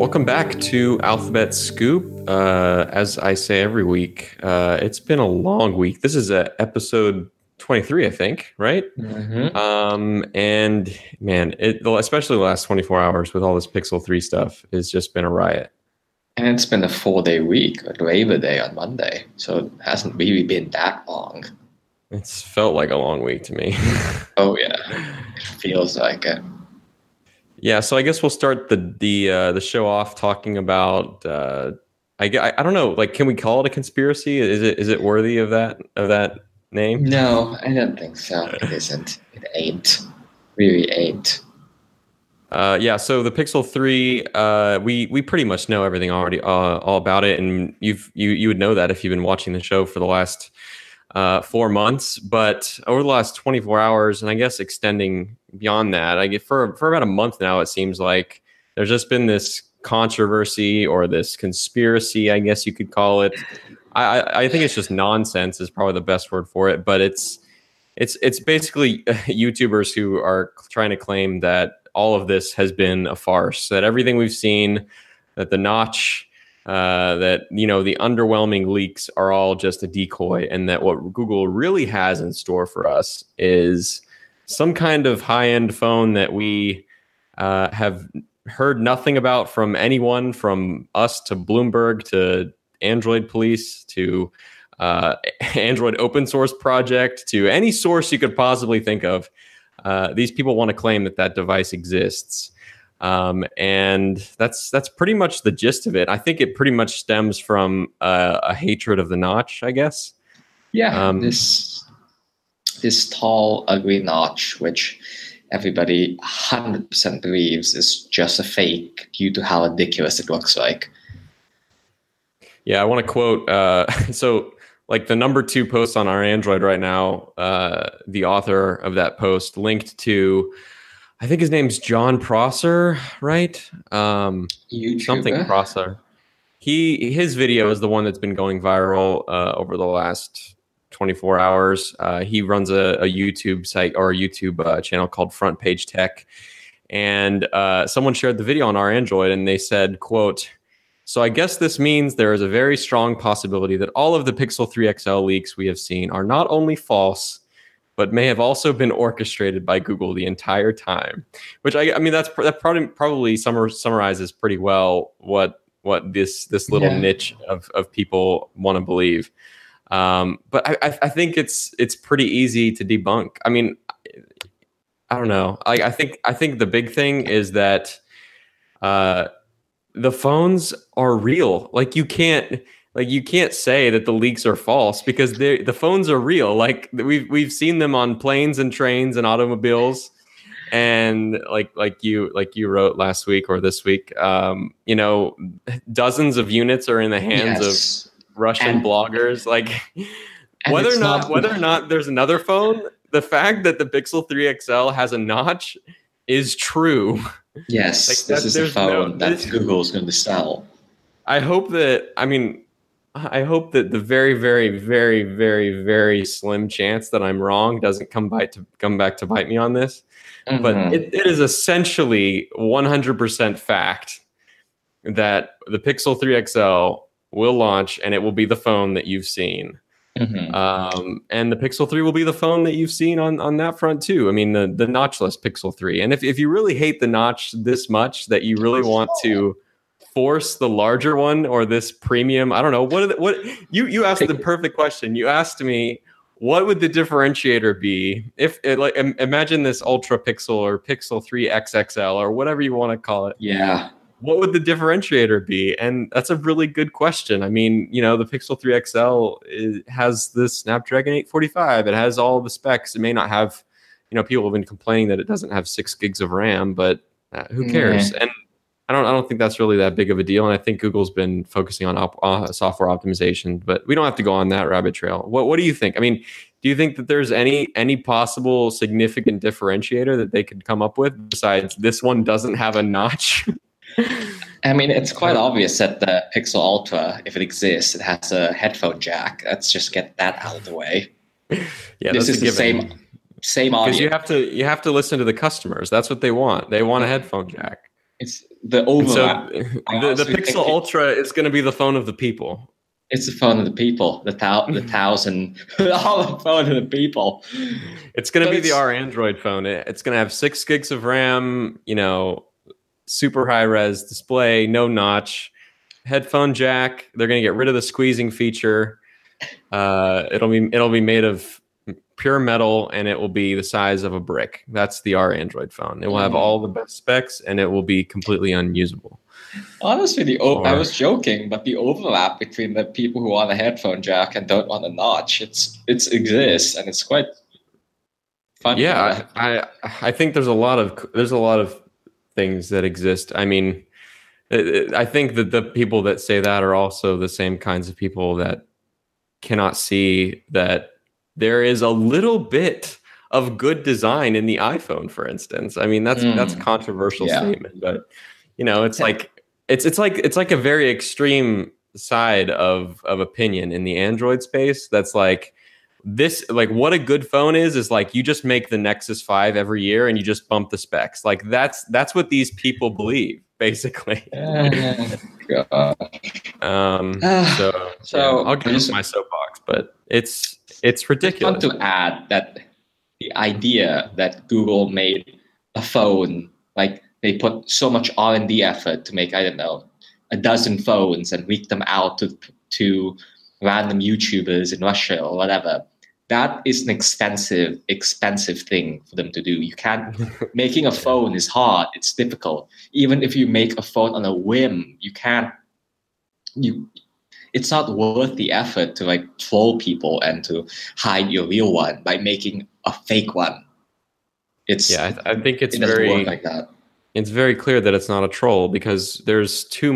Welcome back to Alphabet Scoop. As I say every week, it's been a long week. This is episode 23, I think, right? Mm-hmm. And man, especially the last 24 hours with all this Pixel 3 stuff, has just been a riot. And it's been a 4-day week, like Labor Day on Monday, so it hasn't really been that long. It's felt like a long week to me. Oh yeah, it feels like it. Yeah, so I guess we'll start the show off talking about I don't know, like, can we call it a conspiracy? Is it worthy of that name? No, I don't think so. It isn't. It ain't. Really ain't. Yeah, so the Pixel 3, we pretty much know everything already, all about it, and you would know that if you've been watching the show for the last 4 months. But over the last 24 hours, and I guess extending beyond that, I get for about a month now, it seems like there's just been this controversy or this conspiracy, I guess you could call it. I think it's just nonsense is probably the best word for it, but it's basically YouTubers who are trying to claim that all of this has been a farce, that everything we've seen, that the notch, that, the underwhelming leaks are all just a decoy, and that what Google really has in store for us is some kind of high-end phone that we have heard nothing about from anyone, from us to Bloomberg to Android Police to Android Open Source Project to any source you could possibly think of. These people want to claim that device exists. And that's pretty much the gist of it. I think it pretty much stems from a hatred of the notch, I guess. Yeah, this tall, ugly notch, which everybody 100% believes is just a fake due to how ridiculous it looks like. Yeah, I want to quote. So, like, the number 2 post on our Android right now, the author of that post linked to, I think his name's John Prosser, right? Something Prosser. His video is the one that's been going viral over the last 24 hours. He runs a YouTube site or a YouTube channel called Front Page Tech, and someone shared the video on our Android, and they said, quote, "So I guess this means there is a very strong possibility that all of the Pixel 3 XL leaks we have seen are not only false, but may have also been orchestrated by Google the entire time." Which I mean, that probably summarizes pretty well what this little niche of people want to believe. But I think it's pretty easy to debunk. I mean, I don't know. I think the big thing is that the phones are real. Like, you can't say that the leaks are false, because the phones are real. Like, we've seen them on planes and trains and automobiles, and like you wrote last week or this week, dozens of units are in the hands of Russian bloggers. Like, whether or not there's another phone, the fact that the Pixel 3 XL has a notch is true. Yes, like, this is a phone that Google's going to sell. I hope that the very, very, very, very, very slim chance that I'm wrong doesn't come back to bite me on this. Mm-hmm. But it is essentially 100% fact that the Pixel 3 XL will launch, and it will be the phone that you've seen. Mm-hmm. And the Pixel 3 will be the phone that you've seen on that front too. I mean, the notchless Pixel 3. And if you really hate the notch this much that you really want to force the larger one or this premium, I don't know, what you asked the perfect question. You asked me, what would the differentiator be if imagine this Ultra Pixel or Pixel 3 XXL or whatever you want to call it. Yeah. What would the differentiator be? And that's a really good question. I mean, the Pixel 3 XL has the Snapdragon 845. It has all the specs. It may not have, people have been complaining that it doesn't have 6 gigs of RAM, but who cares? And I don't think that's really that big of a deal. And I think Google's been focusing on software optimization, but we don't have to go on that rabbit trail. What do you think? I mean, do you think that there's any possible significant differentiator that they could come up with besides this one doesn't have a notch? I mean, it's quite obvious that the Pixel Ultra, if it exists, it has a headphone jack. Let's just get that out of the way. Yeah, this is the same audio. Because you have to listen to the customers. That's what they want. They want a headphone jack. It's the And so overlap. the Pixel Ultra is going to be the phone of the people. It's the phone of the people, the thousand, all the phone of the people. It's going to be our Android phone. It's going to have 6 gigs of RAM, super high res display, no notch, headphone jack. They're going to get rid of the squeezing feature. It'll be made of pure metal, and it will be the size of a brick. That's our Android phone. It will have all the best specs, and it will be completely unusable. Honestly, I was joking, but the overlap between the people who want a headphone jack and don't want a notch, it exists, and it's quite funny. Yeah, I think there's a lot of things that exist. I mean, I think that the people that say that are also the same kinds of people that cannot see that there is a little bit of good design in the iPhone, for instance. I mean, that's a controversial statement, but it's like it's like a very extreme side of opinion in the Android space. That's like what a good phone is like you just make the Nexus 5 every year and you just bump the specs. Like that's what these people believe, basically. So I'll get into my soapbox, but it's ridiculous. I want to add that the idea that Google made a phone, like they put so much R&D effort to make, I don't know, a dozen phones and leak them out to random YouTubers in Russia or whatever. That is an expensive thing for them to do. You can't. Making a phone is hard. It's difficult. Even if you make a phone on a whim, you can't. It's not worth the effort to like troll people and to hide your real one by making a fake one. I think it doesn't work like that. It's very clear that it's not a troll because there's too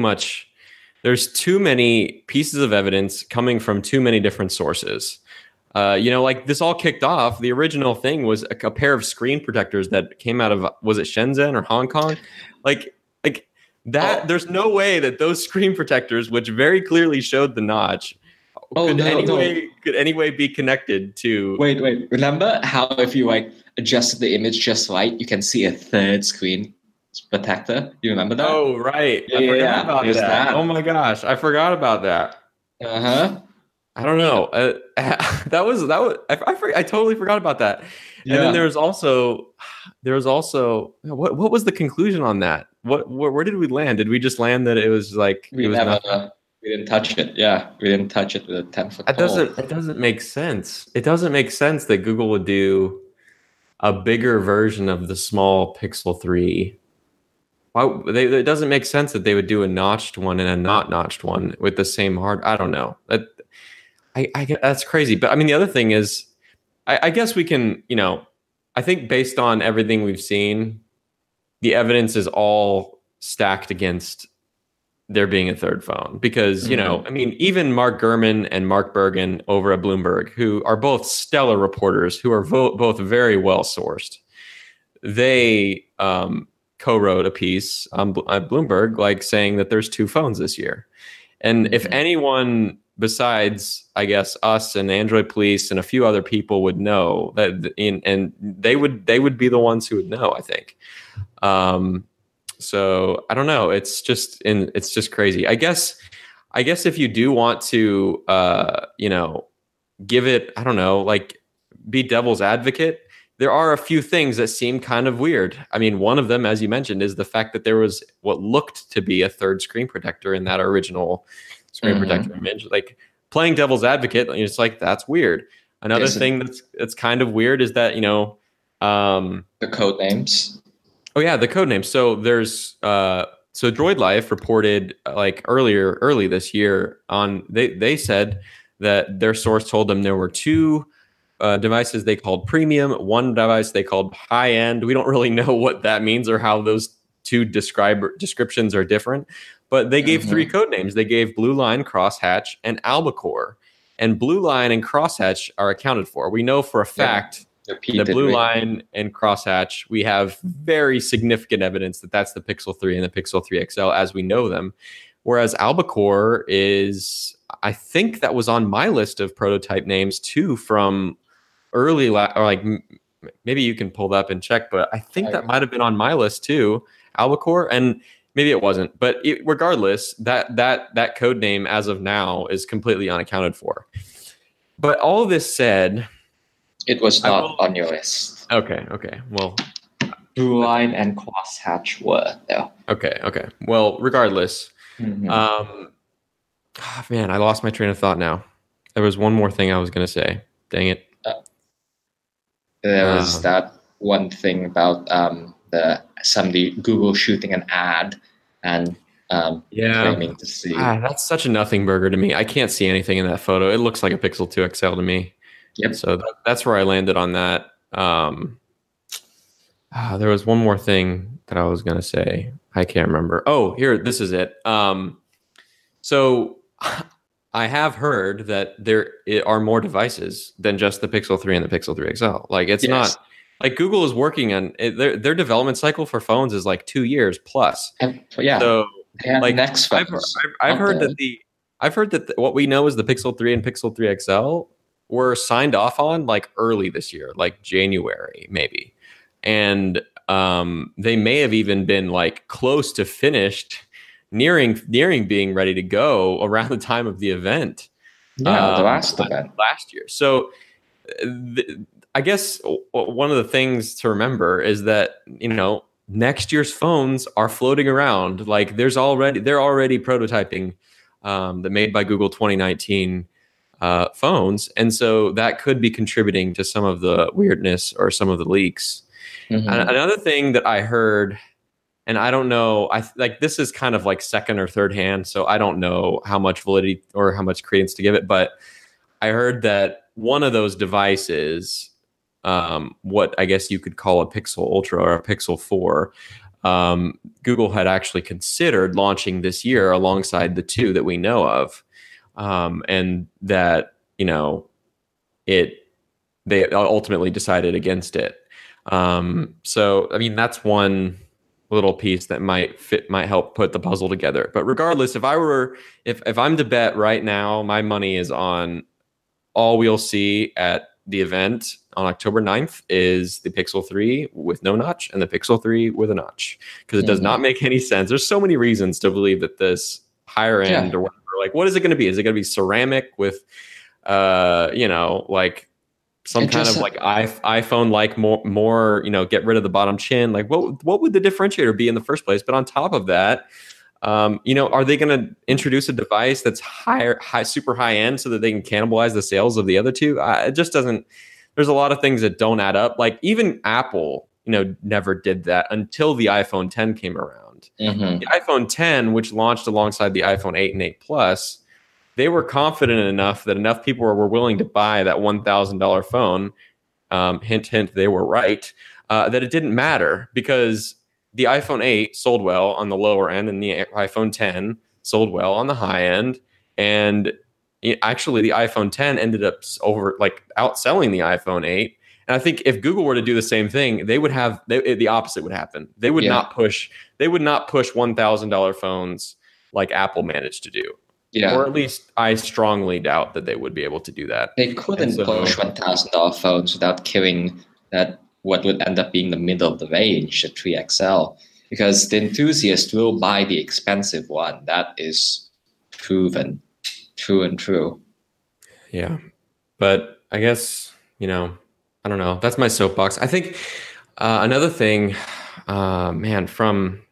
many pieces of evidence coming from too many different sources. Like this all kicked off. The original thing was a pair of screen protectors that came out of, was it Shenzhen or Hong Kong? Like that. There's no way that those screen protectors, which very clearly showed the notch, could anyway be connected to. Wait. Remember how if you like adjusted the image just right, you can see a third screen protector? You remember that? Oh, right. I forgot about that. Oh my gosh, I forgot about that. I don't know. That was. I totally forgot about that. And then there was also what was the conclusion on that? Where did we land? Did we just land that it was like we didn't touch it? Yeah, we didn't touch it with a 10-foot pole. It doesn't make sense. It doesn't make sense that Google would do a bigger version of the small Pixel 3. It doesn't make sense that they would do a notched one and a not notched one with the same hardware. I don't know. That's crazy. But I mean, the other thing is, I guess we can, I think based on everything we've seen, the evidence is all stacked against there being a third phone because, I mean, even Mark Gurman and Mark Bergen over at Bloomberg, who are both stellar reporters, who are both very well sourced, they co-wrote a piece on Bloomberg, like saying that there's 2 phones this year. And if anyone besides, I guess, us and Android Police and a few other people would know that, and they would be the ones who would know, I think. So I don't know. It's just crazy. I guess if you do want to, give it, I don't know, like be devil's advocate, there are a few things that seem kind of weird. I mean, one of them, as you mentioned, is the fact that there was what looked to be a third screen protector in that original screen protector image. Like playing devil's advocate, it's like, that's weird. Another thing that's kind of weird is that, the code names. Oh yeah, the code names. So there's so Droid Life reported like early this year on they said that their source told them there were 2 devices they called premium, 1 device they called high end. We don't really know what that means or how those 2 descriptions are different, but they gave 3 code names. They gave Blue Line, Crosshatch, and Albacore. And Blue Line and Crosshatch are accounted for. We know for a fact the Blue Line and Crosshatch, we have very significant evidence that that's the Pixel 3 and the Pixel 3 XL as we know them. Whereas Albacore is, I think that was on my list of prototype names too from early, or like maybe you can pull that up and check, but I think that might have been on my list too Albacore, and maybe it wasn't. But regardless, that code name as of now is completely unaccounted for. But all of this said, it was not on your list. Okay. Well, Blueline and Crosshatch were though. Okay. Well, regardless, Mhm. Man, I lost my train of thought now. There was one more thing I was going to say. Dang it. There was that one thing about somebody Google shooting an ad and claiming to see. That's such a nothing burger to me. I can't see anything in that photo. It looks like a Pixel 2 XL to me. Yep. So that's where I landed on that. There was one more thing that I was going to say. I can't remember. Oh, here, this is it. So I have heard that there are more devices than just the Pixel 3 and the Pixel 3 XL. Like it's not like Google is working on their development cycle for phones is like 2 years plus. So like next phones. I've heard that what we know is the Pixel 3 and Pixel 3 XL were signed off on like early this year, like January maybe. And they may have even been like close to finished, nearing being ready to go around the time of the event. Yeah, the last event last year. So I guess one of the things to remember is that, next year's phones are floating around. Like they're already prototyping the Made by Google 2019 phones. And so that could be contributing to some of the weirdness or some of the leaks. Mm-hmm. Another thing that I heard, and I don't know, this is kind of like second or third hand, so I don't know how much validity or how much credence to give it, but I heard that one of those devices, what I guess you could call a Pixel Ultra or a Pixel 4, Google had actually considered launching this year alongside the two that we know of, and that they ultimately decided against it. So I mean that's one little piece that might help put the puzzle together. But regardless, if I'm to bet right now, my money is on all we'll see at the event on October 9th is the Pixel 3 with no notch and the Pixel 3 with a notch, because it does not make any sense. There's so many reasons to believe that this higher end or whatever, like what is it going to be? Is it going to be ceramic with like some kind of like iPhone like more get rid of the bottom chin? Like what would the differentiator be in the first place? But on top of that, are they going to introduce a device that's super high end so that they can cannibalize the sales of the other two? It just doesn't. There's a lot of things that don't add up. Like even Apple, never did that until the iPhone 10 came around. Mm-hmm. The iPhone 10, which launched alongside the iPhone 8 and 8 Plus, they were confident enough that enough people were willing to buy that $1,000 phone. Hint, they were right. That it didn't matter because the iPhone 8 sold well on the lower end, and the iPhone 10 sold well on the high end. And actually, the iPhone 10 ended up outselling the iPhone 8. And I think if Google were to do the same thing, they would have the opposite would happen. They would not push. They would not push $1,000 phones like Apple managed to do. Yeah. Or at least I strongly doubt that they would be able to do that. They couldn't push $1,000 phones without killing that what would end up being the middle of the range, the 3XL, because the enthusiast will buy the expensive one. That is proven, true and true. Yeah. But I guess, I don't know. That's my soapbox. I think another thing, from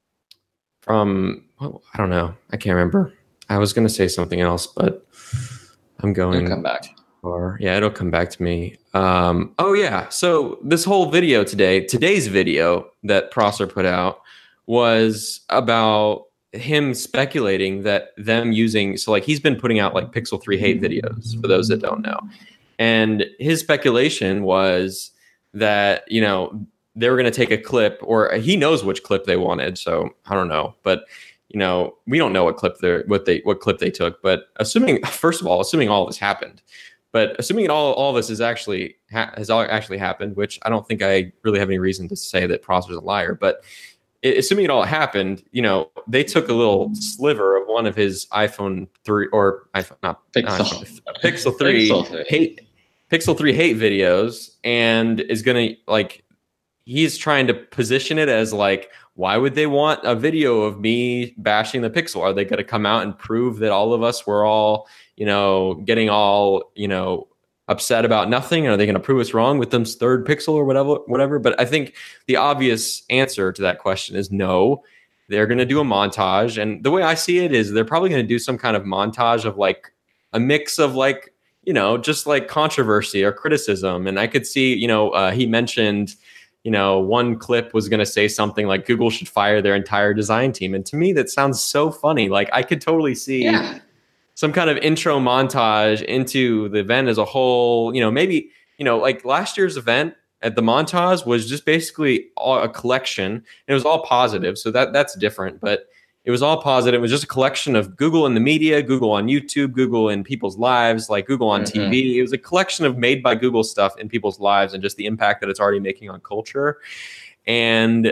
I don't know. I can't remember. I was going to say something else, but I'm going. It'll come back. Yeah, it'll come back to me. Oh yeah. So this whole video today's video that Prosser put out was about him speculating that them using, so like he's been putting out like Pixel 3 hate videos for those that don't know. And his speculation was that, they were going to take a clip, or he knows which clip they wanted. So I don't know, but we don't know what clip they took, but assuming all of this happened, but assuming all of this has actually happened, which I don't think I really have any reason to say that Prosser's a liar, but assuming it all happened, they took a little sliver of one of his iPhone 3 or Pixel 3 hate videos, and is going to he's trying to position it as like, why would they want a video of me bashing the Pixel? Are they going to come out and prove that all of us were all, getting all, upset about nothing? Are they going to prove us wrong with them third Pixel or whatever? But I think the obvious answer to that question is no. They're going to do a montage. And the way I see it is they're probably going to do some kind of montage of like a mix of like, just like controversy or criticism. And I could see, he mentioned, one clip was going to say something like Google should fire their entire design team. And to me, that sounds so funny. Like I could totally see some kind of intro montage into the event as a whole. Maybe, like last year's event at the montage was just basically a collection. And it was all positive. So that's different. But it was all positive. It was just a collection of Google in the media, Google on YouTube, Google in people's lives, like Google on TV. It was a collection of made by Google stuff in people's lives and just the impact that it's already making on culture. And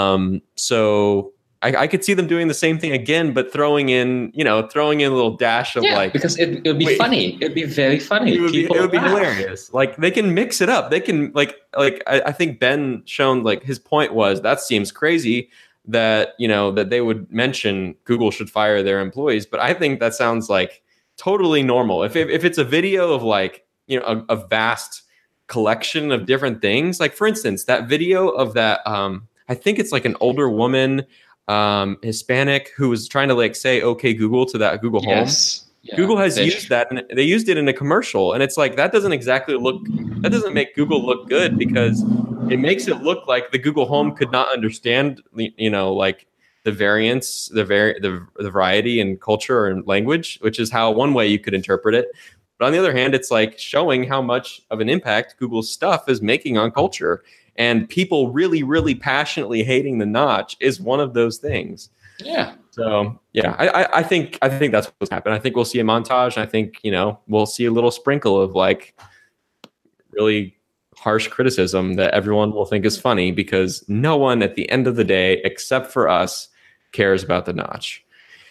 so I could see them doing the same thing again, but throwing in a little dash of because it would be funny. It'd be very funny. It would be hilarious. Like they can mix it up. They can I think Ben shown like his point was that seems crazy that that they would mention Google should fire their employees, but I think that sounds like totally normal. If it's a video of like a vast collection of different things, like for instance that video of that I think it's like an older woman, Hispanic, who was trying to like say okay Google to that Google Home. Yeah, Google has used that, and they used it in a commercial, and it's like that doesn't make Google look good because it makes it look like the Google Home could not understand like the variance, the variety in culture and language, which is how one way you could interpret it. But on the other hand, it's like showing how much of an impact Google's stuff is making on culture, and people really, really passionately hating the notch is one of those things. Yeah. So yeah, I think that's what's happened. I think we'll see a montage. And I think we'll see a little sprinkle of like really harsh criticism that everyone will think is funny because no one at the end of the day, except for us, cares about the notch.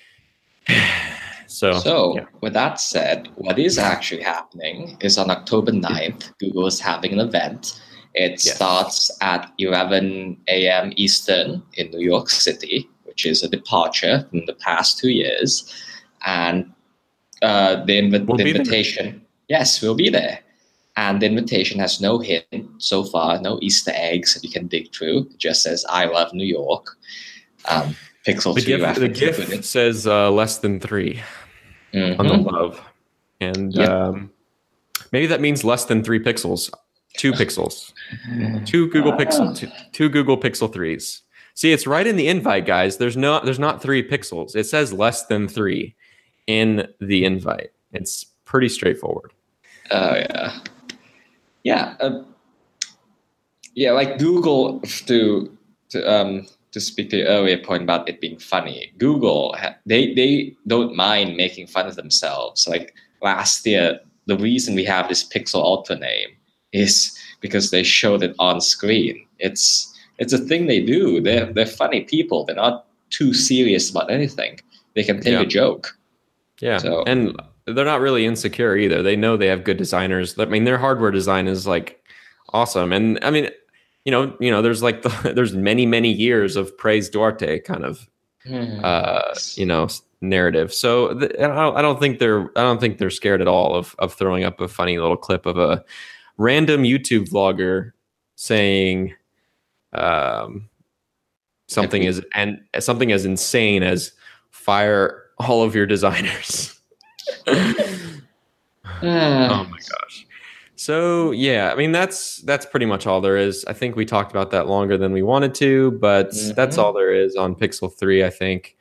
So with that said, what is actually happening is on October 9th, Google is having an event. It starts at 11 a.m. Eastern in New York City, which is a departure from the past 2 years. And the invitation, yes, we'll be there. And the invitation has no hint so far, no Easter eggs that you can dig through. It just says, I love New York. Pixel 3 graphics. The gift says less than 3 on the love. And maybe that means less than 3 pixels. 2 pixels. 2 Google Pixel, 2 Google Pixel 3s. See, it's right in the invite, guys. There's not 3 pixels. It says less than 3 in the invite. It's pretty straightforward. Oh yeah. Like Google, to speak to your earlier point about it being funny, Google, they don't mind making fun of themselves. Like last year, the reason we have this Pixel Ultra name is because they showed it on screen. It's a thing they do. They're funny people. They're not too serious about anything. They can take a joke. Yeah, and they're not really insecure either. They know they have good designers. I mean, their hardware design is like awesome. And I mean, there's like there's many years of praise Duarte kind of narrative. So I don't think they're scared at all of throwing up a funny little clip of a random YouTube vlogger saying something as insane as fire all of your designers. Oh my gosh. So yeah, I mean that's pretty much all there is. I think we talked about that longer than we wanted to, but that's all there is on Pixel 3, I think.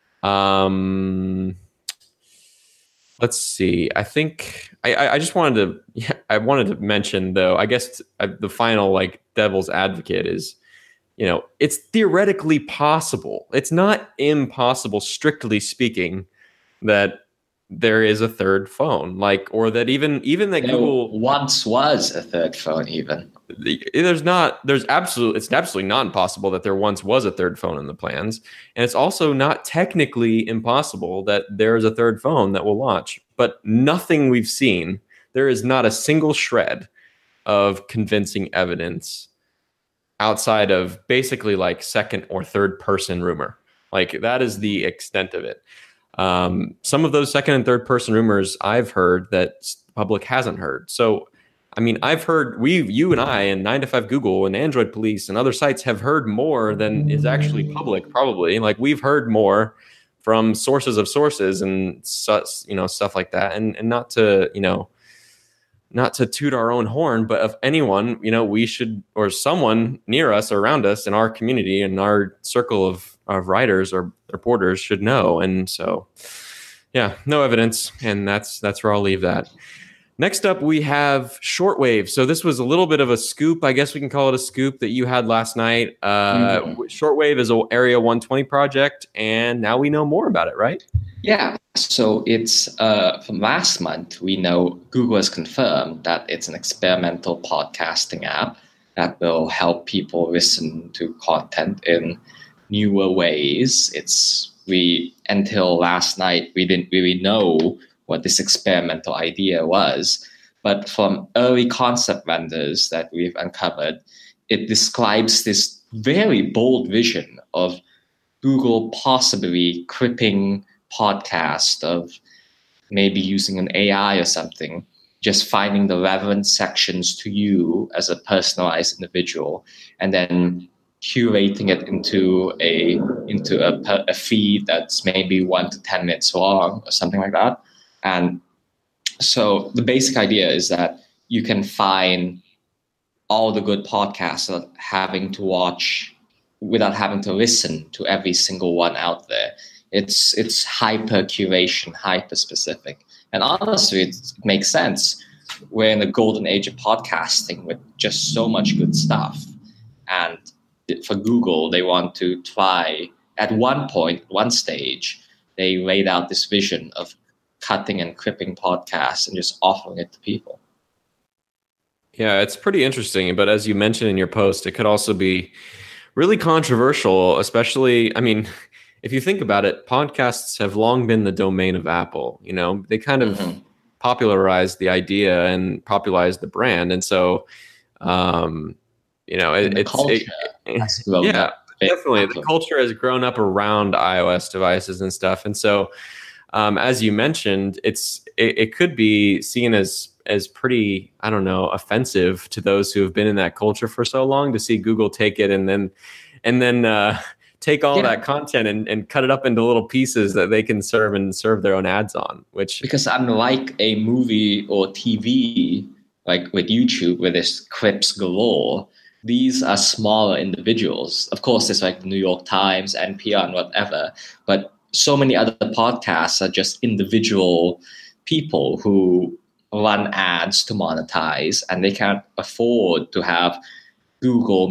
Let's see. I think I just wanted to mention though, I guess the final like devil's advocate is, it's theoretically possible. It's not impossible, strictly speaking, that there is a third phone, or that even that Google once was a third phone. Even it's absolutely not impossible that there once was a third phone in the plans, and it's also not technically impossible that there is a third phone that will launch. But nothing we've seen, there is not a single shred of convincing evidence outside of basically like second or third person rumor. Like that is the extent of it. Some of those second and third person rumors I've heard that the public hasn't heard. So, I mean, I've heard you and I and 9 to 5 Google and Android Police and other sites have heard more than is actually public, probably. Like we've heard more from sources of sources and stuff like that. And not to, not to toot our own horn, but if anyone, we should, or someone near us or around us in our community and our circle of writers or reporters should know. And so, yeah, no evidence. And that's where I'll leave that. Next up, we have Shortwave. So this was a little bit of a scoop. I guess we can call it a scoop that you had last night. Shortwave is an Area 120 project, and now we know more about it, right? Yeah. So it's from last month, we know Google has confirmed that it's an experimental podcasting app that will help people listen to content in newer ways. Until last night, we didn't really know what this experimental idea was. But from early concept renders that we've uncovered, it describes this very bold vision of Google possibly clipping podcast, of maybe using an AI or something, just finding the relevant sections to you as a personalized individual, and then curating it into a feed that's maybe 1 to 10 minutes long or something like that. And so the basic idea is that you can find all the good podcasts without having to listen to every single one out there. It's hyper curation, hyper specific. And honestly, it makes sense. We're in the golden age of podcasting with just so much good stuff. And for Google, they want to try, at one stage, they laid out this vision of cutting and clipping podcasts and just offering it to people. Yeah, it's pretty interesting. But as you mentioned in your post, it could also be really controversial, especially, I mean, if you think about it, podcasts have long been the domain of Apple. They kind of popularized the idea and popularized the brand. And so, definitely. The culture has grown up around iOS devices and stuff. And so, as you mentioned, it could be seen as pretty, I don't know, offensive to those who have been in that culture for so long to see Google take it and then take all that content and cut it up into little pieces that they can serve their own ads on. Because unlike a movie or TV, like with YouTube, where there's clips galore, these are smaller individuals. Of course, there's like the New York Times, NPR, and whatever, but so many other podcasts are just individual people who run ads to monetize, and they can't afford to have Google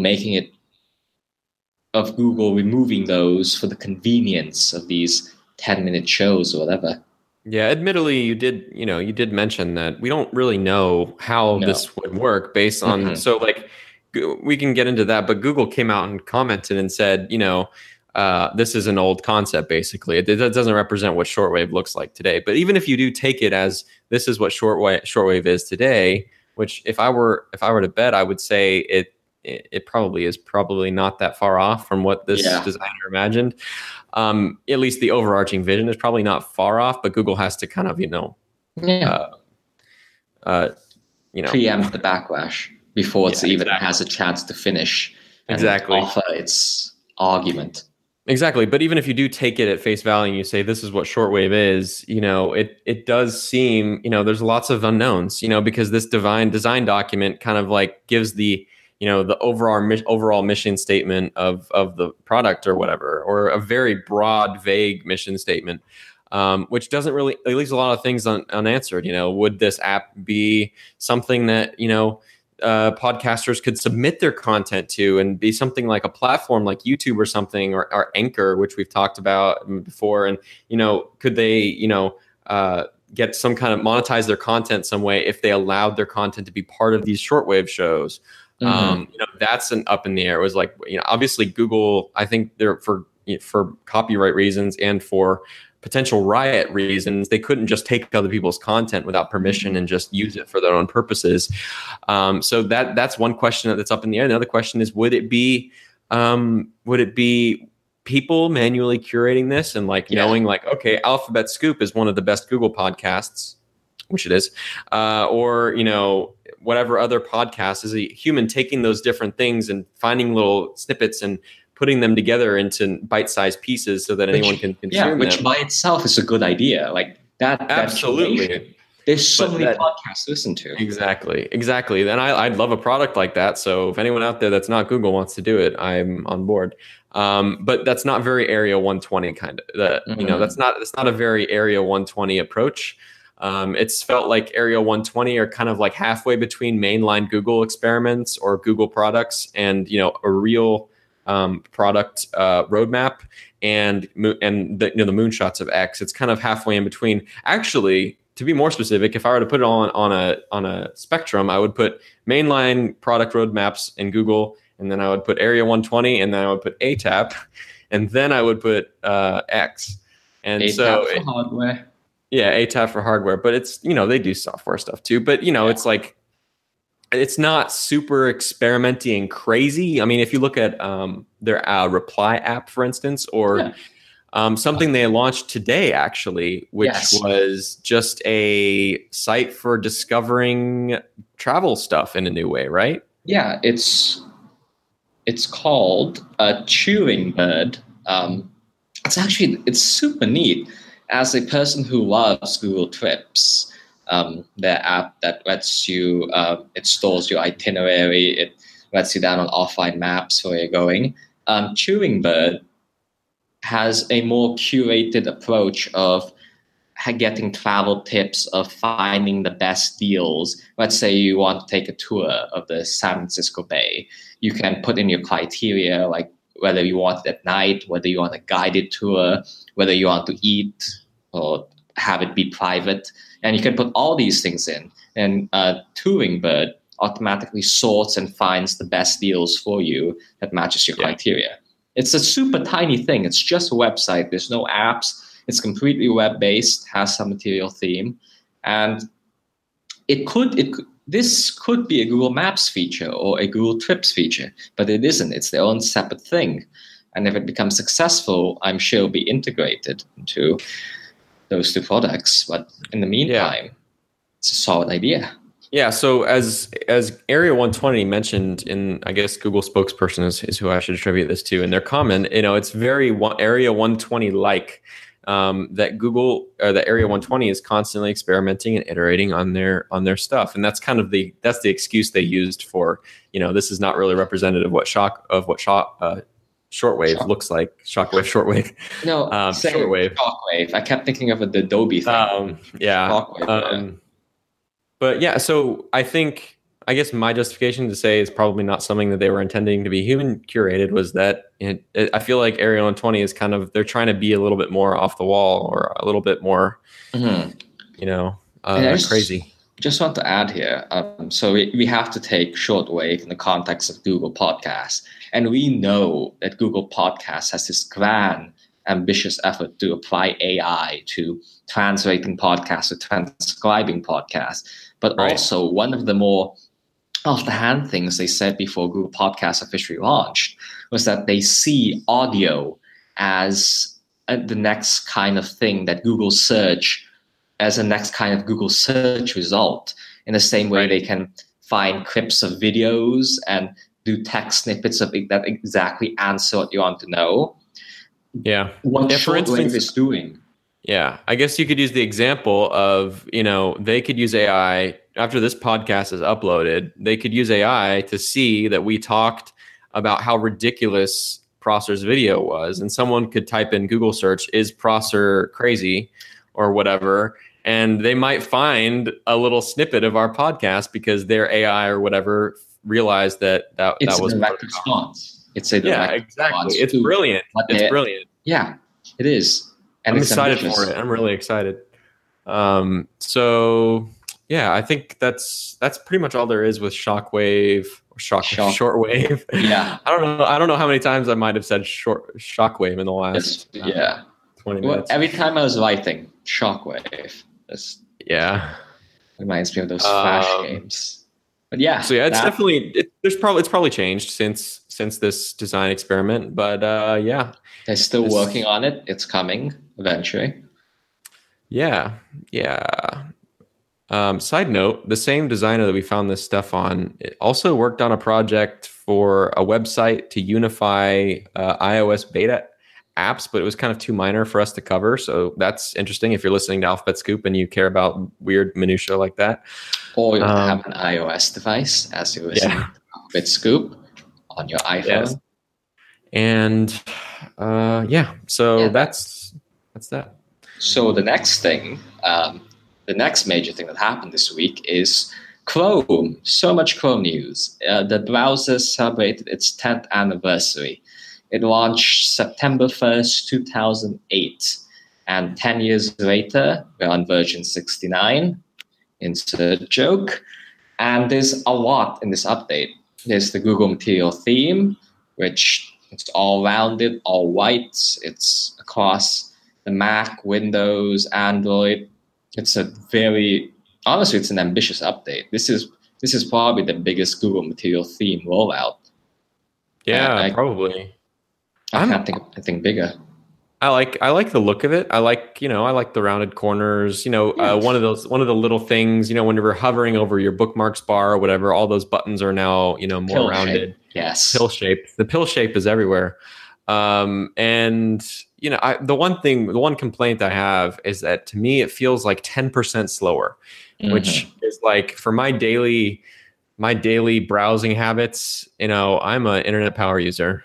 removing those for the convenience of these 10-minute shows or whatever. Yeah, admittedly, you did mention that we don't really know how this would work based on, so like we can get into that, but Google came out and commented and said, this is an old concept, basically. It doesn't represent what shortwave looks like today. But even if you do take it as this is what shortwave is today, which if I were to bet, I would say it probably is not that far off from what this designer imagined. At least the overarching vision is probably not far off, but Google has to kind of preempt the backlash before it even has a chance to finish and offer its argument. Exactly. But even if you do take it at face value and you say this is what shortwave is, it does seem, there's lots of unknowns, because this design document kind of like gives the overall mission statement of the product or whatever, or a very broad, vague mission statement, which doesn't really, it leaves a lot of things unanswered. Would this app be something that, podcasters could submit their content to and be something like a platform like YouTube or something, or Anchor, which we've talked about before? And, could they, get some kind of monetize their content some way if they allowed their content to be part of these shortwave shows? That's an up in the air. It was like, obviously Google, I think they're for copyright reasons and for potential riot reasons, they couldn't just take other people's content without permission and just use it for their own purposes. So that's one question that's up in the air. The other question is, would it be people manually curating this and knowing okay, Alphabet Scoop is one of the best Google podcasts, which it is, or whatever other podcast, is a human taking those different things and finding little snippets and putting them together into bite-sized pieces so that anyone can consume them. Which by itself is a good idea. Like that. Absolutely. There's so many podcasts to listen to. Exactly. Then I'd love a product like that. So if anyone out there that's not Google wants to do it, I'm on board. But that's not very Area 120 kind of. That's not a very Area 120 approach. It's felt like Area 120 are kind of like halfway between mainline Google experiments or Google products and a real product roadmap and the moonshots of X. It's kind of halfway in between. Actually, to be more specific, if I were to put it on a spectrum, I would put mainline product roadmaps in Google, and then I would put Area 120, and then I would put ATAP, and then I would put X. And ATAP for hardware. Yeah, ATAP for hardware, but it's they do software stuff too. But it's like it's not super experimenty and crazy. I mean, if you look at their Reply app, for instance, or something they launched today, actually, which was just a site for discovering travel stuff in a new way, right? Yeah, it's called Turingbird. It's super neat. As a person who loves Google Trips, their app that lets you, it stores your itinerary, it lets you download offline maps where you're going. Turingbird has a more curated approach of getting travel tips, of finding the best deals. Let's say you want to take a tour of the San Francisco Bay. You can put in your criteria, like whether you want it at night, whether you want a guided tour, whether you want to eat or have it be private. And you can put all these things in. And Turingbird automatically sorts and finds the best deals for you that matches your criteria. It's a super tiny thing. It's just a website. There's no apps. It's completely web-based, has some material theme. And this could be a Google Maps feature or a Google Trips feature, but it isn't. It's their own separate thing. And if it becomes successful, I'm sure it'll be integrated into those two products. But in the meantime, it's a solid idea. Yeah, so as Area 120 mentioned in, I guess, Google spokesperson is who I should attribute this to, in their comment, it's very Area 120-like, that Google, or that Area 120 is constantly experimenting and iterating on their stuff. And that's kind of the excuse they used for, this is not really representative of what shortwave looks like. Shortwave. No, shortwave. Shockwave. I kept thinking of the Adobe thing. Shockwave. But yeah, so I guess my justification to say is probably not something that they were intending to be human curated was that I feel like Area 120 is kind of, they're trying to be a little bit more off the wall or a little bit more, crazy. Just want to add here. So we have to take shortwave in the context of Google Podcasts. And we know that Google Podcasts has this grand, ambitious effort to apply AI to translating podcasts or transcribing podcasts. But also one of the more off-the-hand things they said before Google Podcasts officially launched was that they see audio as the next kind of thing that Google search, as a next kind of Google search result, in the same way they can find clips of videos and do text snippets of that exactly answer what you want to know. Yeah. What shortwave is doing. Yeah, I guess you could use the example of, they could use AI after this podcast is uploaded. They could use AI to see that we talked about how ridiculous Prosser's video was. And someone could type in Google search, is Prosser crazy or whatever. And they might find a little snippet of our podcast because their AI or whatever realized that was a direct response. It's a direct response. It's brilliant. It's brilliant. Yeah, it is. And I'm excited for it. I'm really excited. So yeah, I think that's pretty much all there is with Shockwave or Shortwave. Yeah. I don't know how many times I might have said Shockwave in the last 20 Well, minutes. every time I was writing, Shockwave. This Yeah. reminds me of those Flash games. But yeah, So yeah, it's definitely it's probably changed since this design experiment. But yeah, they're still working on it. It's coming eventually. Yeah, yeah. Side note: the same designer that we found this stuff on also worked on a project for a website to unify iOS beta apps, but it was kind of too minor for us to cover. So that's interesting if you're listening to Alphabet Scoop and you care about weird minutia like that. Or you have an iOS device as you listen to Alphabet Scoop on your iPhone. Yes. And so that's that. So the next thing, the next major thing that happened this week is Chrome. So much Chrome news. The browser celebrated its 10th anniversary. It launched September 1st, 2008. And 10 years later, we're on version 69. Insert joke. And there's a lot in this update. There's the Google Material theme, which it's all rounded, all white. It's across the Mac, Windows, Android. It's honestly, it's an ambitious update. This is probably the biggest Google Material theme rollout. Yeah, probably. I can't think of anything bigger. I like the look of it. I like the rounded corners. One of the little things. When you were hovering over your bookmarks bar or whatever, all those buttons are now more Pill rounded. Shape. Yes, pill shape. The pill shape is everywhere. And the one complaint I have is that to me it feels like 10% slower, which is like for my daily browsing habits. I'm an internet power user.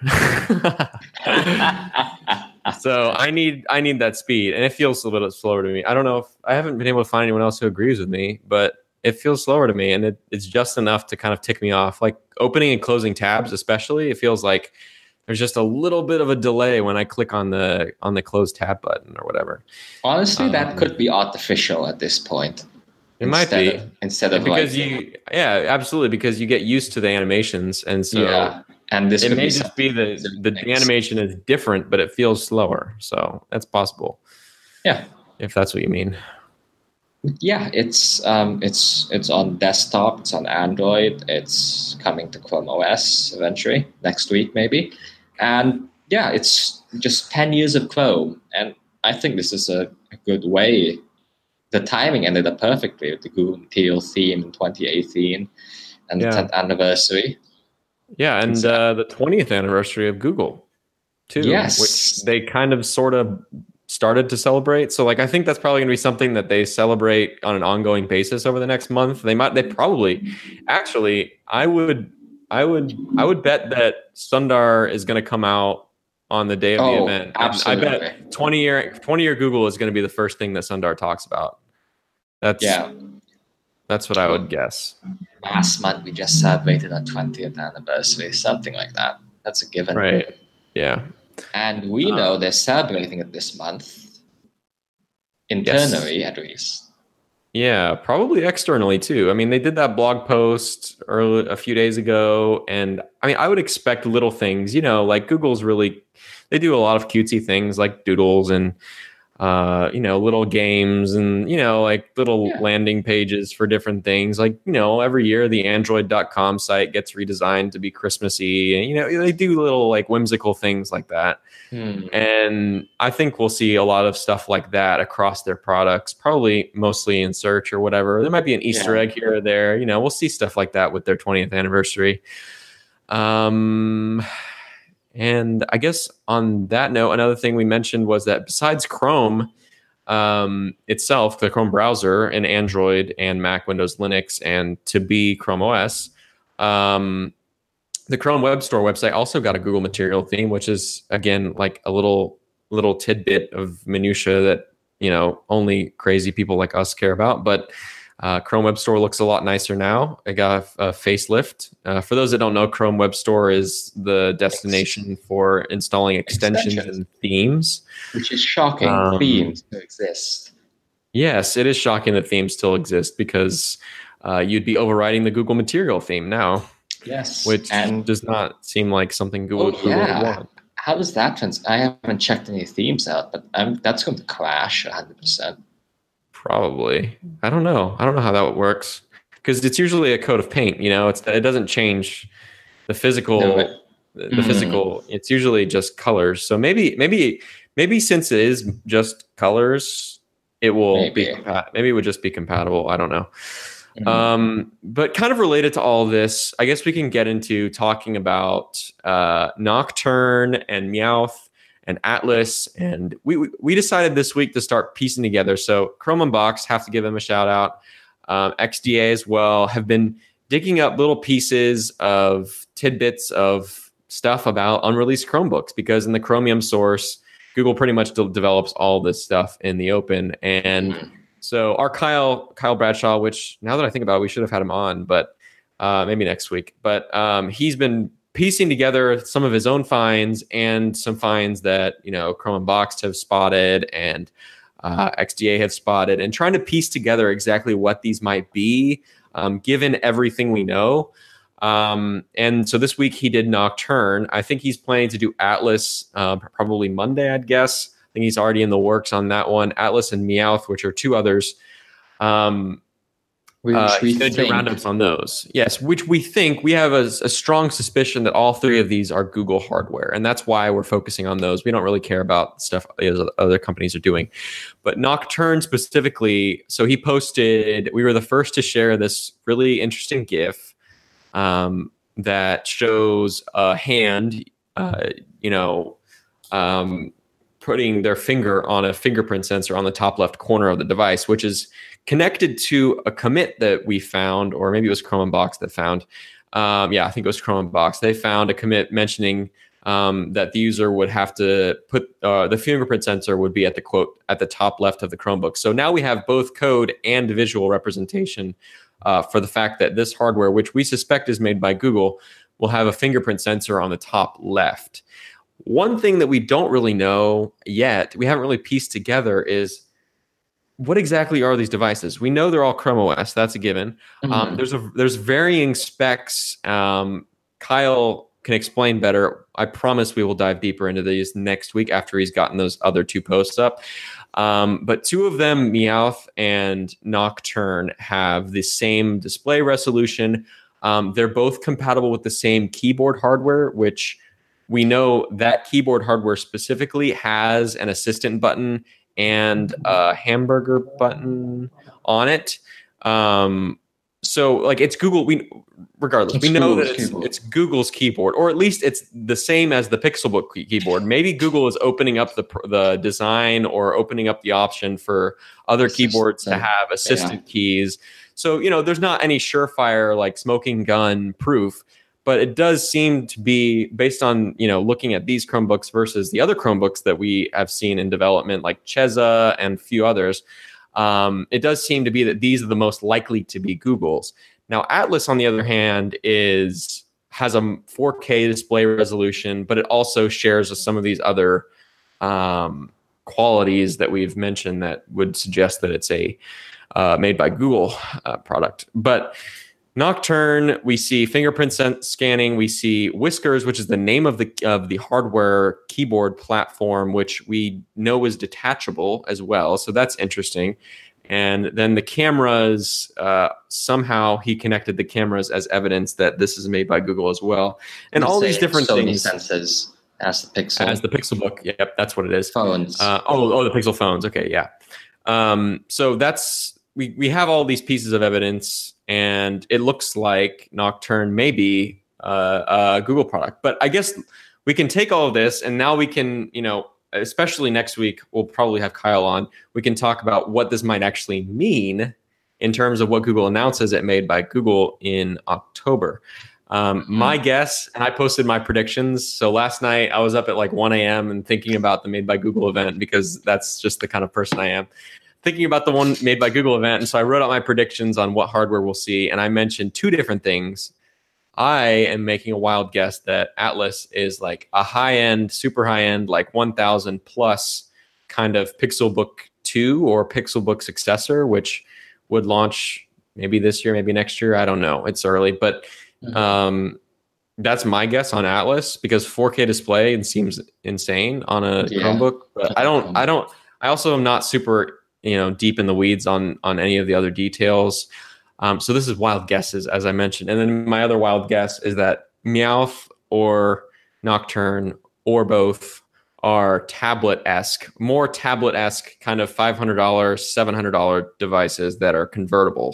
So I need that speed, and it feels a little slower to me. I don't know if I haven't been able to find anyone else who agrees with me, but it feels slower to me, and it's just enough to kind of tick me off. Like opening and closing tabs, especially, it feels like there's just a little bit of a delay when I click on the close tab button or whatever. Honestly, that could be artificial at this point. It might be instead of because absolutely, because you get used to the animations, and so and this it may just be the animation is different, but it feels slower. So that's possible. Yeah, if that's what you mean. Yeah, it's on desktop, it's on Android, it's coming to Chrome OS eventually next week maybe, and yeah, it's just 10 years of Chrome, and I think this is a good way. The timing ended up perfectly with the Google Material theme in 2018 and the 10th anniversary. Yeah, and the 20th anniversary of Google too, which they kind of sort of started to celebrate. So like I think that's probably going to be something that they celebrate on an ongoing basis over the next month. They probably actually I would bet that Sundar is going to come out on the day of the event. Absolutely. I bet 20 year Google is going to be the first thing that Sundar talks about. That's what I would guess. Last month we just celebrated our 20th anniversary, something like that. That's a given. Right. Yeah. And we know they're celebrating it this month, internally at least. Yeah, probably externally too. I mean, they did that blog post a few days ago, and I mean, I would expect little things. Like Google's they do a lot of cutesy things like doodles and little games and like little landing pages for different things. Like every year the Android.com site gets redesigned to be Christmassy, and they do little like whimsical things like that. And I think we'll see a lot of stuff like that across their products, probably mostly in search or whatever. There might be an Easter egg here or there. We'll see stuff like that with their 20th anniversary. And I guess on that note, another thing we mentioned was that besides Chrome itself, the Chrome browser in Android and Mac, Windows, Linux, and to be Chrome OS, the Chrome Web Store website also got a Google Material theme, which is, again, like a little tidbit of minutia that, only crazy people like us care about. But Chrome Web Store looks a lot nicer now. It got a facelift. For those that don't know, Chrome Web Store is the destination for installing extensions and themes. Which is shocking. Themes still exist. Yes, it is shocking that themes still exist because you'd be overriding the Google Material theme now. Yes. Which does not seem like something Google would want. how does that I haven't checked any themes out, but that's going to crash 100%. Probably. I don't know. I don't know how that works because it's usually a coat of paint. It doesn't change the physical. No, but, The physical. It's usually just colors. So maybe since it is just colors, it will be. Maybe it would just be compatible. I don't know. But kind of related to all this, I guess we can get into talking about Nocturne and Meowth and Atlas, and we decided this week to start piecing together. So Chrome Unboxed, have to give them a shout out. XDA as well have been digging up little pieces of tidbits of stuff about unreleased Chromebooks, because in the Chromium source, Google pretty much develops all this stuff in the open. And so our Kyle Bradshaw, which now that I think about it, we should have had him on, but maybe next week. But he's been piecing together some of his own finds and some finds that Chrome Unboxed have spotted and XDA have spotted, and trying to piece together exactly what these might be, given everything we know. And so this week he did Nocturne. I think he's planning to do Atlas probably Monday, I'd guess. I think he's already in the works on that one. Atlas and Meowth, which are two others. He's going to do roundups on those. Yes, which we think, we have a strong suspicion that all three of these are Google hardware. And that's why we're focusing on those. We don't really care about stuff other companies are doing. But Nocturne specifically, so he posted, we were the first to share this really interesting GIF that shows a hand, putting their finger on a fingerprint sensor on the top left corner of the device, which is connected to a commit that we found, or maybe it was Chrome Unboxed that found. I think it was Chrome Unboxed. They found a commit mentioning that the user would have to put the fingerprint sensor would be at the quote at the top left of the Chromebook. So now we have both code and visual representation for the fact that this hardware, which we suspect is made by Google, will have a fingerprint sensor on the top left. One thing that we don't really know yet, we haven't really pieced together, is what exactly are these devices? We know they're all Chrome OS. That's a given. There's varying specs. Kyle can explain better. I promise we will dive deeper into these next week after he's gotten those other two posts up. But two of them, Meowth and Nocturne, have the same display resolution. They're both compatible with the same keyboard hardware, which we know that keyboard hardware specifically has an assistant button and a hamburger button on it. So like it's Google. We know that it's Google's keyboard, or at least it's the same as the Pixelbook keyboard. Maybe Google is opening up the design or opening up the option for other keyboards to have assistant keys. So there's not any surefire like smoking gun proof. But it does seem to be, based on looking at these Chromebooks versus the other Chromebooks that we have seen in development, like Cheza and a few others, it does seem to be that these are the most likely to be Google's. Now, Atlas, on the other hand, has a 4K display resolution, but it also shares some of these other qualities that we've mentioned that would suggest that it's a made by Google product. But Nocturne, we see fingerprint scanning. We see Whiskers, which is the name of the hardware keyboard platform, which we know is detachable as well. So that's interesting. And then the cameras, somehow he connected the cameras as evidence that this is made by Google as well. And all these different Sony things. Senses as the Pixel. As the Pixelbook. Yep, that's what it is. Phones. The Pixel phones. Okay, yeah. So that's we have all these pieces of evidence. And it looks like Nocturne may be a Google product. But I guess we can take all of this, and now we can, especially next week, we'll probably have Kyle on. We can talk about what this might actually mean in terms of what Google announces it made by Google in October. My guess, and I posted my predictions. So last night I was up at like 1 a.m. and thinking about the Made by Google event, because that's just the kind of person I am. Thinking about the one Made by Google event. And so I wrote out my predictions on what hardware we'll see. And I mentioned two different things. I am making a wild guess that Atlas is like a high-end, super high-end, like 1,000 plus kind of Pixelbook 2 or Pixelbook successor, which would launch maybe this year, maybe next year. I don't know. It's early. But That's my guess on Atlas because 4K display it seems insane on a Yeah. Chromebook. But I also am not super, deep in the weeds on any of the other details. So this is wild guesses, as I mentioned. And then my other wild guess is that Meowth or Nocturne or both are tablet-esque, more tablet-esque kind of $500, $700 devices that are convertible.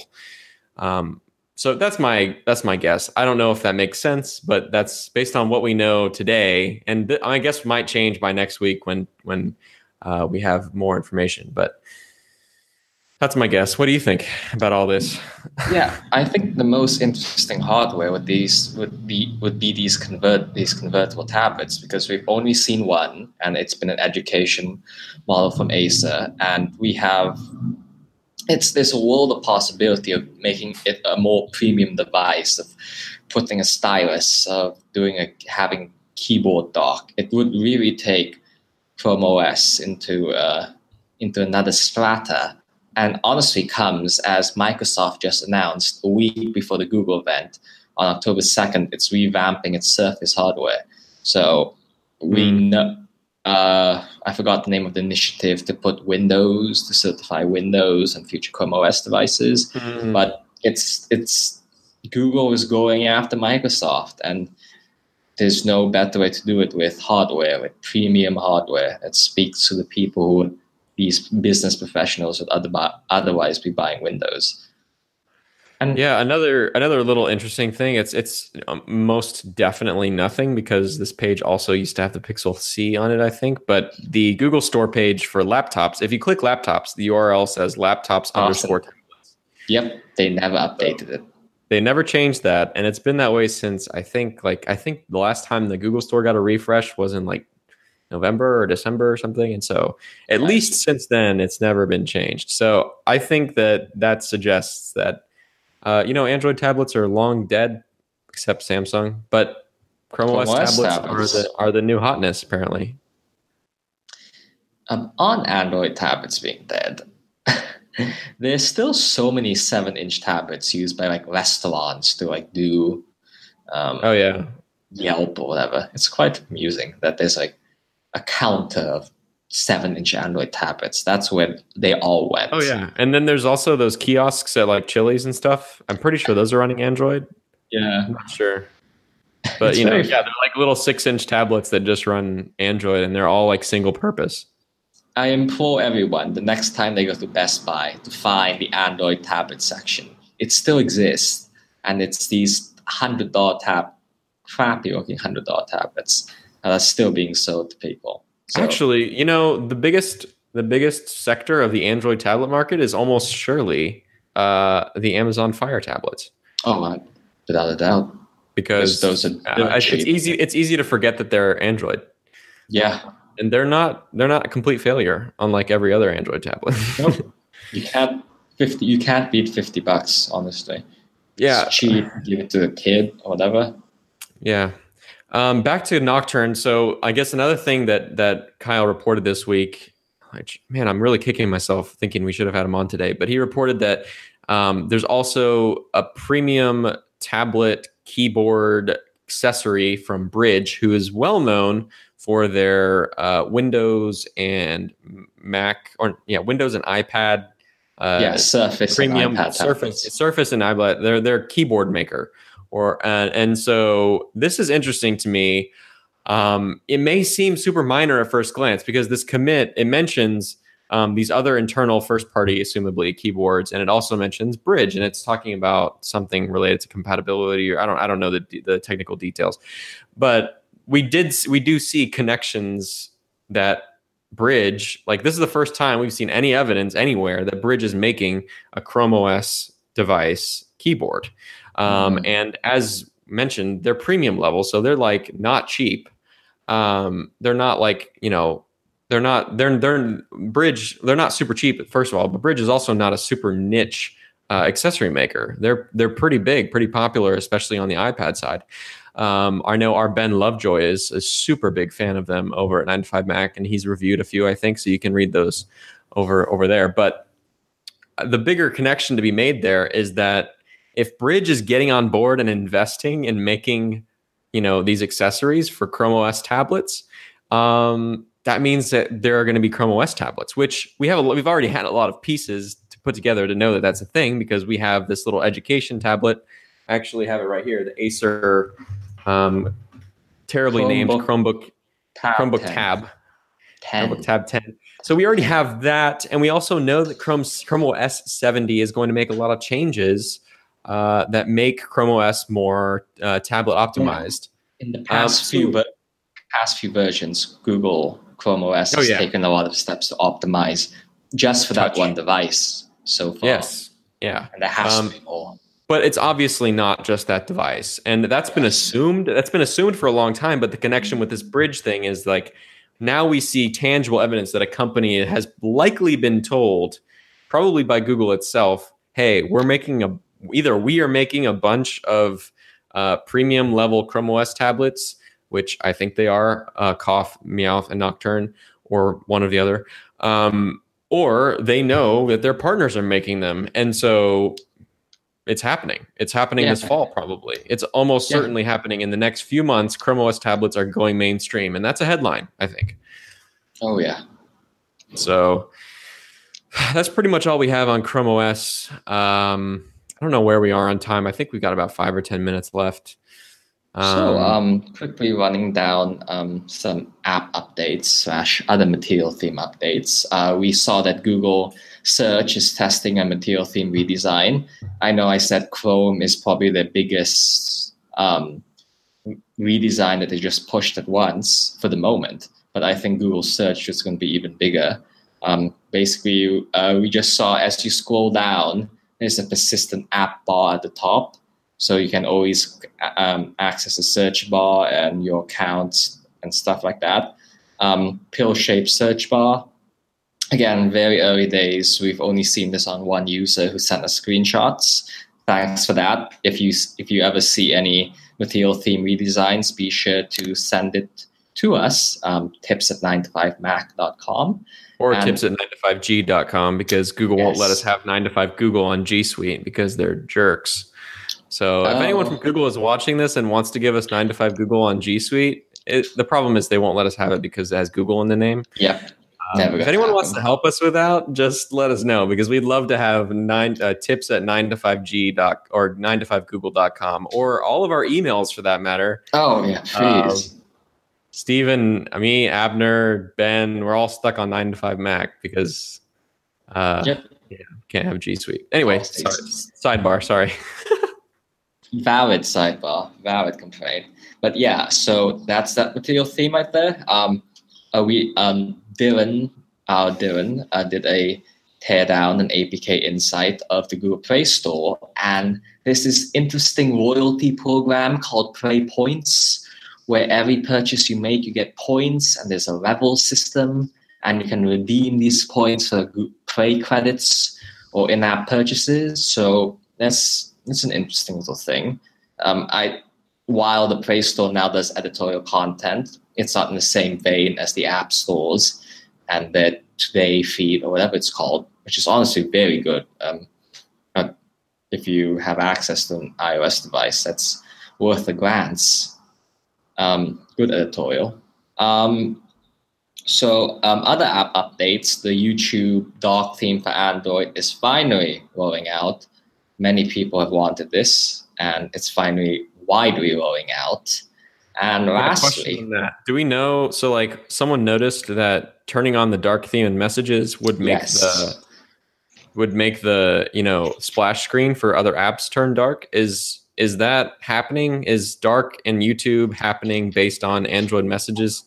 So that's my guess. I don't know if that makes sense, but that's based on what we know today, and I guess might change by next week when we have more information. But that's my guess. What do you think about all this? Yeah, I think the most interesting hardware with these would be these convertible tablets, because we've only seen one, and it's been an education model from Acer, and there's a world of possibility of making it a more premium device, of putting a stylus, of having keyboard dock. It would really take Chrome OS into another strata. And honestly comes as Microsoft just announced a week before the Google event on October 2nd, it's revamping its Surface hardware. So we know, I forgot the name of the initiative to certify Windows and future Chrome OS devices, but it's Google is going after Microsoft, and there's no better way to do it with hardware, with premium hardware that speaks to the people who these business professionals would otherwise be buying Windows. And yeah, another little interesting thing. It's most definitely nothing, because this page also used to have the Pixel C on it, I think. But the Google Store page for laptops, if you click laptops, the URL says laptops _tablets. Yep, they never updated it. They never changed that, and it's been that way since I think the last time the Google Store got a refresh was in like November or December or something. And so at least since then, it's never been changed. So I think that suggests that, Android tablets are long dead, except Samsung, but Chrome OS tablets are the new hotness, apparently. On Android tablets being dead, there's still so many 7-inch tablets used by like restaurants to like do Yelp or whatever. It's quite amusing that there's like a counter of 7-inch Android tablets. That's where they all went. Oh yeah, and then there's also those kiosks at like Chili's and stuff. I'm pretty sure those are running Android. Yeah, I'm not sure, but they're like little 6-inch tablets that just run Android, and they're all like single purpose. I implore everyone the next time they go to Best Buy to find the Android tablet section. It still exists, and it's these crappy looking $100 tablets that are still being sold to people. So, actually, the biggest sector of the Android tablet market is almost surely the Amazon Fire tablets. Oh, without a doubt. Because those are it's easy to forget that they're Android. Yeah. And they're not a complete failure, unlike every other Android tablet. Nope. You can't beat $50, honestly. Yeah. It's cheap, give it to a kid or whatever. Yeah. Back to Nocturne. So I guess another thing that Kyle reported this week, man, I'm really kicking myself thinking we should have had him on today, but he reported that there's also a premium tablet keyboard accessory from Brydge, who is well known for their Windows and Mac, Windows and iPad. Surface premium and iPad Surface and iPad. They're their keyboard maker. And so this is interesting to me. It may seem super minor at first glance because this commit, it mentions these other internal first-party, assumably, keyboards, and it also mentions Brydge, and it's talking about something related to compatibility, or I don't know the technical details, but we do see connections that Brydge, like this is the first time we've seen any evidence anywhere that Brydge is making a Chrome OS device keyboard. And as mentioned, they're premium level, so they're like not cheap. They're not like, they're Brydge, they're not super cheap, first of all, but Brydge is also not a super niche accessory maker. They're pretty big, pretty popular, especially on the iPad side. I know our Ben Lovejoy is a super big fan of them over at 9to5Mac, and he's reviewed a few, I think, so you can read those over there. But the bigger connection to be made there is that if Brydge is getting on board and investing in making these accessories for Chrome OS tablets, that means that there are going to be Chrome OS tablets, which we've already had a lot of pieces to put together to know that that's a thing, because we have this little education tablet. I actually have it right here, the Acer, terribly named Chromebook Tab. Chromebook Tab 10. So we already have that, and we also know that Chrome OS 70 is going to make a lot of changes that make Chrome OS more tablet optimized. In the past few versions, Google Chrome OS has taken a lot of steps to optimize just for that one device so far. Yes, yeah, and there has to be more. But it's obviously not just that device, and that's been assumed. That's been assumed for a long time. But the connection with this bridge thing is like, now we see tangible evidence that a company has likely been told, probably by Google itself, hey, we are making a bunch of premium level Chrome OS tablets, which I think they are, Cough, Meowth, and Nocturne, or one or the other. Or they know that their partners are making them. And so it's happening. It's happening this fall, probably. It's almost certainly happening in the next few months. Chrome OS tablets are going mainstream, and that's a headline, I think. Oh, yeah. So that's pretty much all we have on Chrome OS. I don't know where we are on time. I think we've got about 5 or 10 minutes left. Quickly running down some app updates / other material theme updates. We saw that Google Search is testing a material theme redesign. I know I said Chrome is probably the biggest redesign that they just pushed at once for the moment, but I think Google Search is going to be even bigger. Basically, we just saw, as you scroll down, there's a persistent app bar at the top. So you can always access the search bar and your accounts and stuff like that. Pill-shaped search bar. Again, very early days. We've only seen this on one user who sent us screenshots. Thanks for that. If you ever see any material theme redesigns, be sure to send it to us, tips@9to5mac.com. Or tips@9to5g.com, because Google won't let us have 9to5Google on G Suite because they're jerks. So if anyone from Google is watching this and wants to give us 9to5Google on G Suite, the problem is they won't let us have it because it has Google in the name. Yeah. If anyone wants to help us with that, just let us know, because we'd love to have tips@9to5g or 9to5google.com, or all of our emails for that matter. Oh, yeah, please. Steven, me, Abner, Ben, we're all stuck on 9to5Mac because can't have G Suite. Anyway, sidebar, sorry. Valid sidebar, valid complaint. But yeah, so that's that material theme right there. Dylan did a teardown and APK insight of the Google Play Store, and there's this interesting loyalty program called Play Points, where every purchase you make, you get points, and there's a level system, and you can redeem these points for Play credits or in-app purchases. So that's an interesting little thing. While the Play Store now does editorial content, it's not in the same vein as the app stores and the Today feed or whatever it's called, which is honestly very good. If you have access to an iOS device, that's worth a glance. Good editorial. Other app updates, the YouTube dark theme for Android is finally rolling out. Many people have wanted this, and it's finally widely rolling out. And lastly, do we know? So, like, someone noticed that turning on the dark theme in Messages would make the splash screen for other apps turn dark. Is that happening? Is dark in YouTube happening based on Android Messages?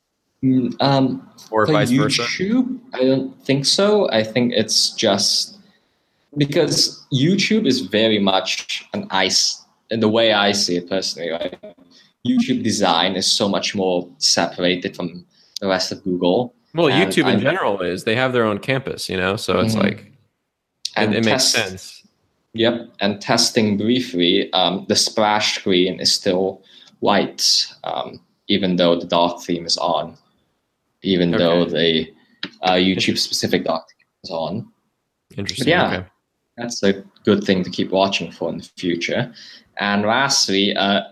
Or vice versa? YouTube, I don't think so. I think it's just because YouTube is very much in the way I see it personally, right? YouTube design is so much more separated from the rest of Google. Well, YouTube in general is. They have their own campus, so it's like, it makes sense. Yep, and testing briefly, the splash screen is still white, even though the dark theme is on, even though the YouTube-specific dark theme is on. Interesting, but yeah, that's a good thing to keep watching for in the future. And lastly,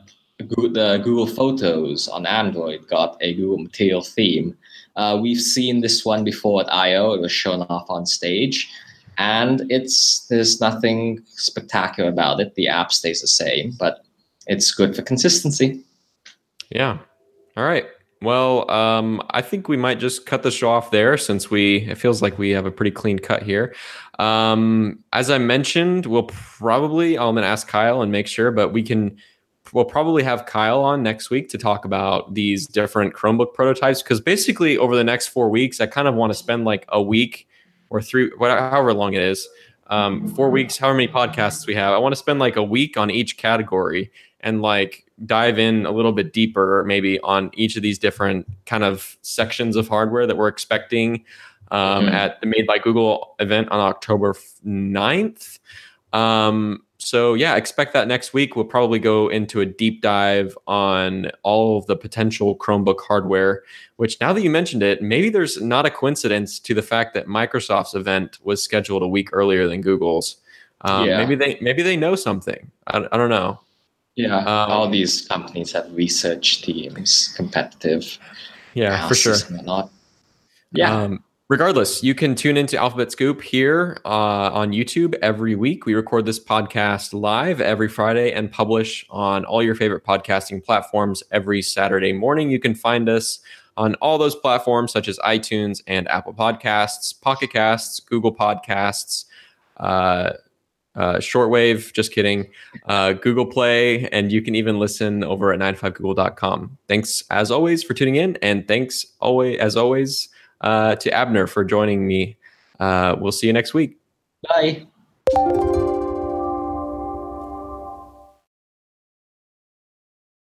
the Google Photos on Android got a Google Material theme. We've seen this one before at I/O. It was shown off on stage, and there's nothing spectacular about it. The app stays the same, but it's good for consistency. Yeah. All right. Well, I think we might just cut the show off there since it feels like we have a pretty clean cut here. As I mentioned, I'm going to ask Kyle and make sure, but we'll probably have Kyle on next week to talk about these different Chromebook prototypes. Because basically over the next 4 weeks, I kind of want to spend like a week or three, however long it is, 4 weeks, however many podcasts we have. I want to spend like a week on each category and like dive in a little bit deeper, maybe on each of these different kind of sections of hardware that we're expecting at the Made by Google event on October 9th. So yeah, expect that next week. We'll probably go into a deep dive on all of the potential Chromebook hardware, which now that you mentioned it, maybe there's not a coincidence to the fact that Microsoft's event was scheduled a week earlier than Google's. Maybe they know something. I don't know. Yeah, all these companies have research teams, competitive. Yeah, for sure. Not. Yeah. Regardless, you can tune into Alphabet Scoop here on YouTube every week. We record this podcast live every Friday and publish on all your favorite podcasting platforms every Saturday morning. You can find us on all those platforms such as iTunes and Apple Podcasts, Pocket Casts, Google Podcasts, Shortwave, just kidding, Google Play, and you can even listen over at 95google.com. Thanks as always for tuning in, and thanks as always to Abner for joining me. We'll see you next week. Bye.